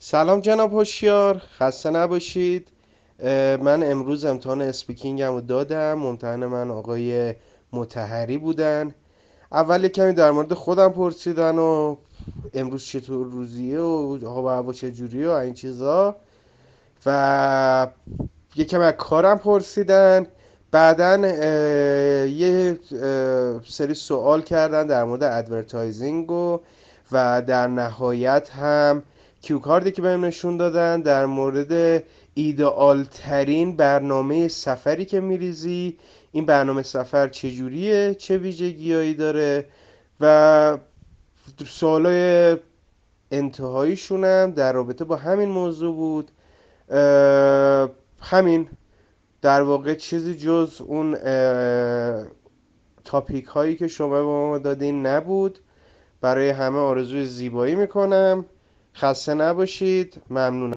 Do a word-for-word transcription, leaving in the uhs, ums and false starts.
سلام جناب هوشیار، خسته نباشید. اه، من امروز امتحان اسپیکینگم رو دادم. ممتحن من آقای مطهری بودن. اول یه کمی در مورد خودم پرسیدن و امروز چطور روزیه و هوا و هوا چجوریه و این چیزا، و یه کمی از کارم پرسیدن. بعدا یه اه، سری سوال کردن در مورد ادورتایزینگ و و در نهایت هم کیو کاردی که بهم نشون دادن در مورد ایدئال ترین برنامه سفری که میریزی. این برنامه سفر چجوریه، چه ویژگیهایی داره، و سوالای انتهاییشونم در رابطه با همین موضوع بود. اه، همین در واقع چیزی جز اون اه، تاپیک هایی که شما به ما دادین نبود. برای همه آرزوی زیبایی میکنم. خسته نباشید. ممنونم.